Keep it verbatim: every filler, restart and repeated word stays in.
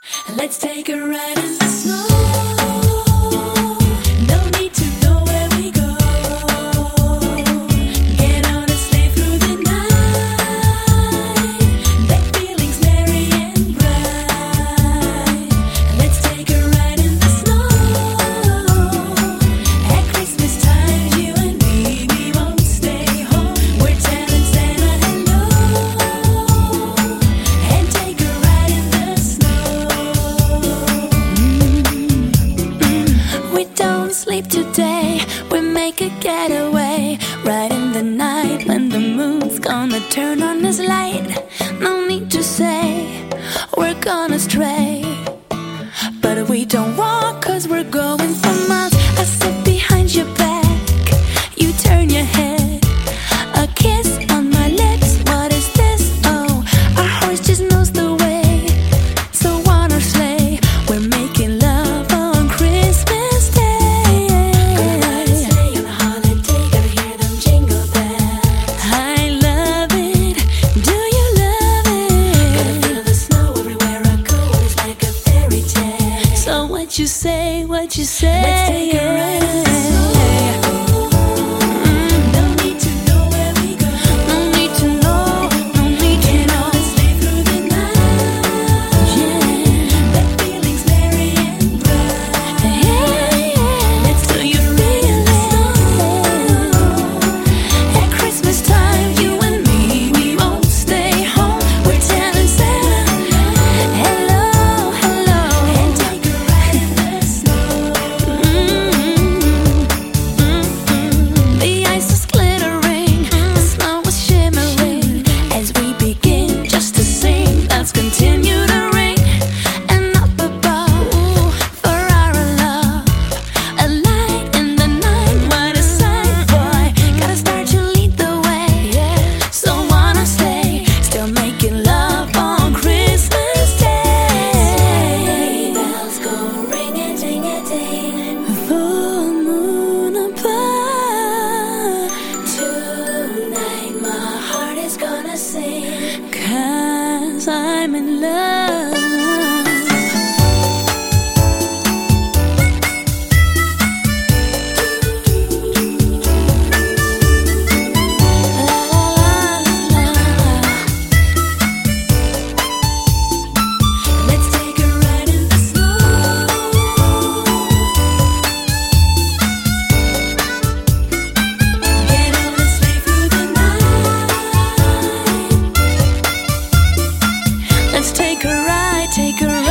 Let's take a ride in the snow. No need to know where we go. Get on a sleigh through the night. That feeling's merry and bright. Let's take a ride in the snow. At Christmas time, you and me, we won't stay home. We're telling Santa hello. And take a ride in the snow. We don't sleep today, we make a getaway. Right in the night when the moon's gonna turn on its light. No need to say we're gonna stray, but we don't walk cause we're going for miles. I sit behind your back, you turn your head. A kiss on my lips, what is this? Oh, our horse just knows the way. So on our sleigh, we're making love on Christmas Day. Gonna ride a sleigh on a holiday, gotta hear them jingle bells. I love it, do you love it? Gotta feel the snow everywhere I go, it's like a fairy tale. So what you say, what you say? Let's take a ride in the snow. No need to know where we go. No need to know, no need to know. Get on a sleigh through the night. Yeah, that feeling's merry and bright. Yeah, yeah. Let's do you feel the snow? At Christmas time, you and me, we won't stay home. We're telling Santa hello, hello, and take a ride in the snow. The ice is glittering, the snow is shimmering. As we begin just to sing, let's continue to ring. And up above, for our love, a light in the night, what a sight, boy. Gotta start to lead the way. So wanna stay, still making love on Christmas Day. Bells go ring-a, ding-a-ding. Full moon above. Tonight my heart is gonna sing, 'cause I'm in love. La la la la. Let's take a ride in the snow. Get on a sleigh through the night. Let's take a ride, take a